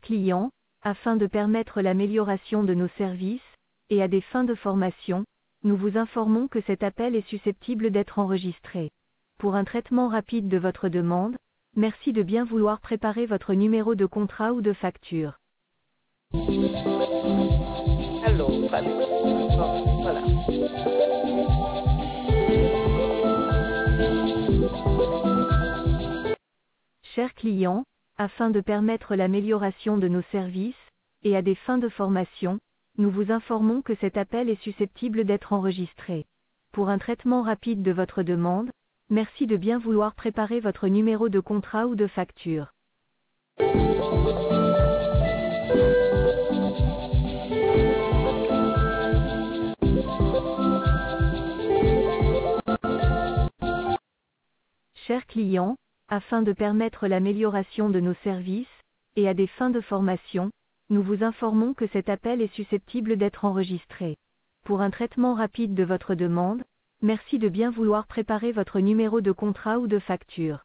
client, afin de permettre l'amélioration de nos services, et à des fins de formation, nous vous informons que cet appel est susceptible d'être enregistré. Pour un traitement rapide de votre demande, merci de bien vouloir préparer votre numéro de contrat ou de facture. Alors, voilà. Chers clients, afin de permettre l'amélioration de nos services, et à des fins de formation, nous vous informons que cet appel est susceptible d'être enregistré. Pour un traitement rapide de votre demande, merci de bien vouloir préparer votre numéro de contrat ou de facture. Chers clients, afin de permettre l'amélioration de nos services, et à des fins de formation, nous vous informons que cet appel est susceptible d'être enregistré. Pour un traitement rapide de votre demande, merci de bien vouloir préparer votre numéro de contrat ou de facture.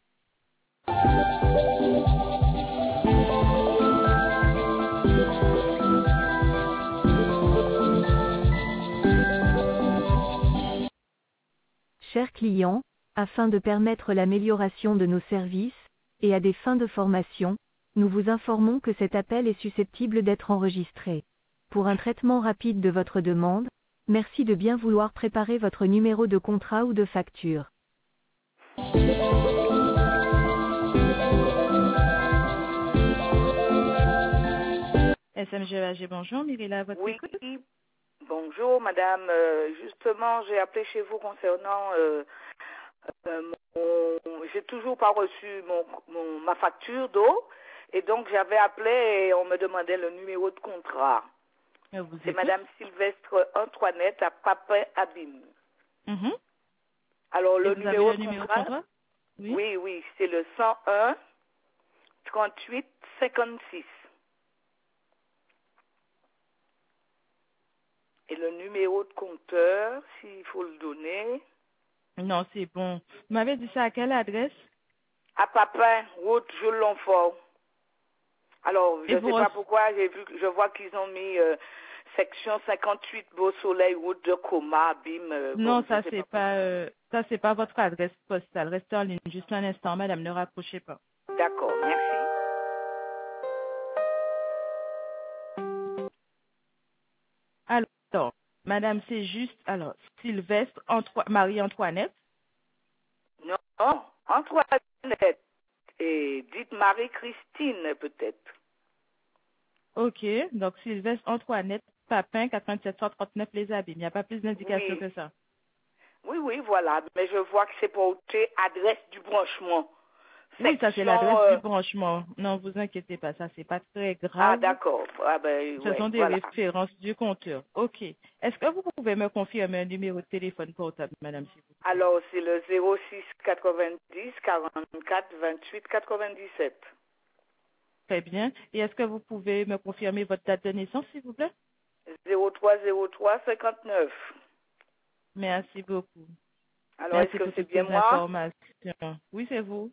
Chers clients, afin de permettre l'amélioration de nos services, et à des fins de formation, nous vous informons que cet appel est susceptible d'être enregistré. Pour un traitement rapide de votre demande, merci de bien vouloir préparer votre numéro de contrat ou de facture. SMGAG, bonjour, Myrilla, votre Oui, écoute. bonjour madame. Justement, j'ai appelé chez vous concernant j'ai toujours pas reçu ma facture d'eau et donc j'avais appelé et on me demandait le numéro de contrat. C'est madame Sylvestre Antoinette à Papin-Abîme. Alors le numéro de contrat? Oui, oui, c'est le 101 38 56. Et le numéro de compteur, s'il faut le donner. Non, c'est bon. Vous m'avez dit ça à quelle adresse? À Papin, route Jules Longfort. Alors, je ne sais pas pourquoi, je vois qu'ils ont mis section 58 Beau Soleil, route de Coma, Abîme. Non, ça c'est pas votre adresse postale. Restez en ligne juste un instant, madame, ne raccrochez pas. D'accord, merci. Alors, madame, c'est juste, alors, Sylvestre Marie-Antoinette. Non, Antoinette. Et dites Marie-Christine, peut-être. Ok, donc Sylvestre Antoinette, Papin, 8739 Les Abîmes. Il n'y a pas plus d'indications que ça. Oui, oui, voilà. Mais je vois que c'est pour adresse du branchement. Oui, ça c'est l'adresse du branchement. Non, vous inquiétez pas, ça c'est pas très grave. Ah, d'accord. Ah, ben, ce sont des références du compteur. Ok. Est-ce que vous pouvez me confirmer un numéro de téléphone portable, madame, s'il vous plaît? Alors, c'est le 06 90 44 28 97. Très bien. Et est-ce que vous pouvez me confirmer votre date de naissance, s'il vous plaît? 03 03 59. Merci beaucoup. Alors, est-ce que c'est bien moi? Informations. Oui, c'est vous.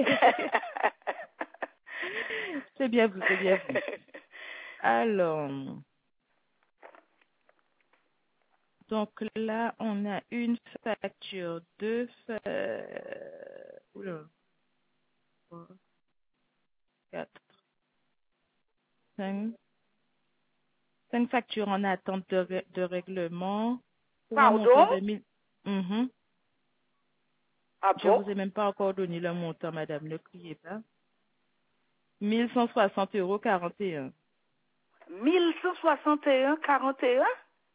C'est bien vous, c'est bien vous. Alors, donc là, on a une facture, deux, 3, 4, 5 factures en attente de règlement. Pardon? Ah Je bon? vous ai même pas encore donné le montant, madame, ne criez pas. 1160,41 €. 1161,41?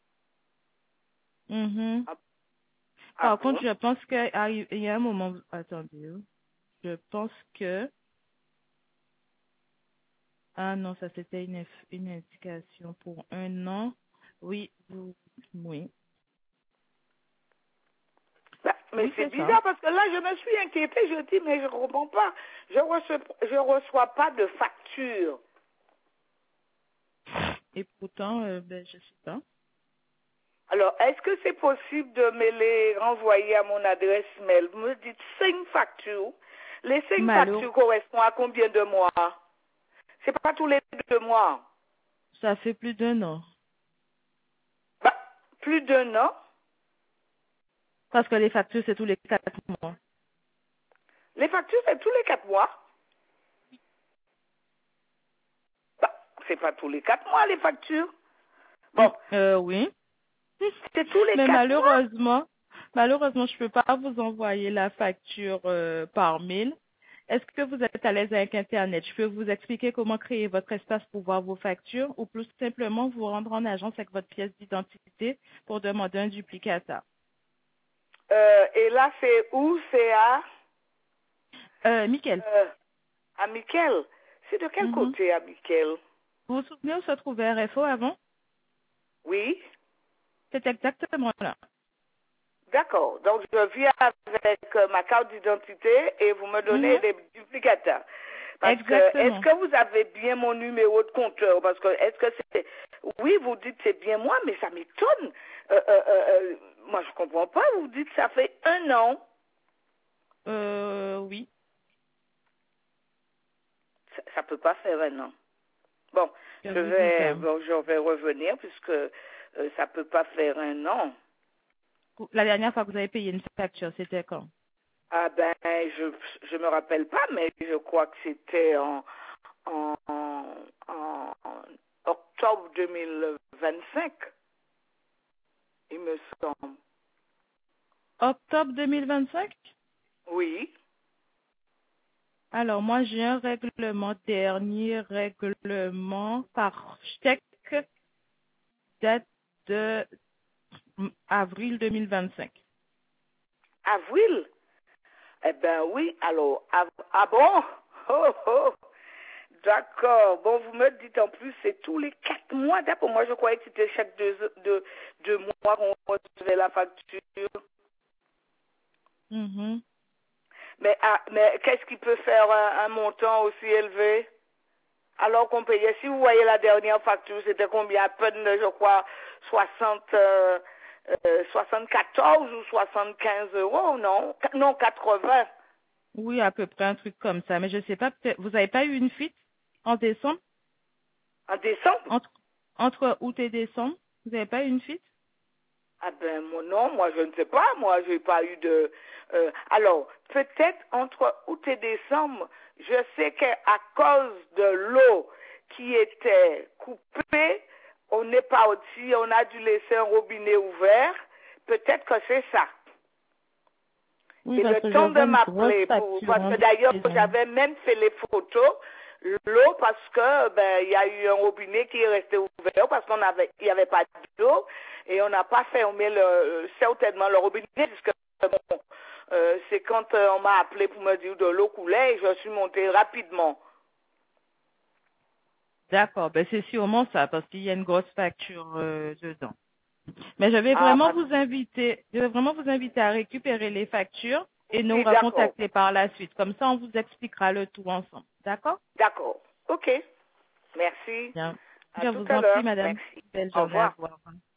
Par contre, je pense qu'il y a un moment... Attendez. Je pense que... Ah non, ça c'était une indication pour un an. Oui, oui. Mais oui, c'est bizarre parce que là, je me suis inquiétée. Je dis, mais je ne comprends pas. Je reçois pas de facture. Et pourtant, je ne sais pas. Alors, est-ce que c'est possible de me les renvoyer à mon adresse mail? Vous me dites 5 factures. Les 5 factures correspondent à combien de mois? C'est pas tous les 2 mois. Ça fait plus d'1 an. Bah, plus d'1 an. Parce que les factures, c'est tous les 4 mois. Les factures, c'est tous les 4 mois. Bah, c'est pas tous les 4 mois, les factures. Bon. Oui. C'est tous les 4 Mais mois. malheureusement, je peux pas vous envoyer la facture par mail. Est-ce que vous êtes à l'aise avec Internet? Je peux vous expliquer comment créer votre espace pour voir vos factures ou plus simplement vous rendre en agence avec votre pièce d'identité pour demander un duplicata. Et là, c'est où? C'est à? Mickaël. À Mickaël. C'est de quel côté à Mickaël? Vous vous souvenez où se trouvait RFO avant? Oui. C'est exactement là. D'accord. Donc, je viens avec ma carte d'identité et vous me donnez des duplicateurs. Parce que, est-ce que vous avez bien mon numéro de compteur? Parce que, est-ce que c'est... Oui, vous dites c'est bien moi, mais ça m'étonne. Moi, je comprends pas. Vous dites ça fait 1 an. Oui. Ça peut pas faire 1 an. Bon, je vais revenir puisque ça peut pas faire 1 an. La dernière fois que vous avez payé une facture, c'était quand? Ah ben, je me rappelle pas, mais je crois que c'était en octobre 2025, il me semble. Octobre 2025? Oui. Alors, moi, j'ai un dernier règlement par chèque date de avril 2025. Avril? Eh ben oui, alors, ah bon? Oh, oh. D'accord. Bon, vous me dites en plus, c'est tous les 4 mois. D'accord, moi je croyais que c'était chaque 2 mois qu'on recevait la facture. Mais qu'est-ce qui peut faire un montant aussi élevé? Alors qu'on payait, si vous voyez la dernière facture, c'était combien? À peine, je crois, 74 ou 75 euros, non? Non, 80. Oui, à peu près un truc comme ça. Mais je sais pas, peut-être, vous n'avez pas eu une fuite en décembre? En décembre? Entre août et décembre, vous n'avez pas eu une fuite? Ah ben non, moi je ne sais pas, moi j'ai pas eu de... alors, peut-être entre août et décembre, je sais qu'à cause de l'eau qui était coupée, on n'est pas au-dessus, on a dû laisser un robinet ouvert, peut-être que c'est ça. Oui, et le temps de m'appeler, parce que d'ailleurs j'avais même fait les photos, l'eau parce que il y a eu un robinet qui est resté ouvert parce il y avait pas d'eau et on n'a pas fermé certainement le robinet puisque bon, c'est quand on m'a appelé pour me dire de l'eau coulait et je suis montée rapidement. D'accord, c'est sûrement ça parce qu'il y a une grosse facture dedans. Mais je vais vraiment vous inviter à récupérer les factures et nous recontacter par la suite. Comme ça, on vous expliquera le tout ensemble. D'accord? D'accord. OK. Merci. Bien. À Je tout vous à en l'heure. prie, madame. Merci. Belle Au journée à revoir. vous. Au revoir.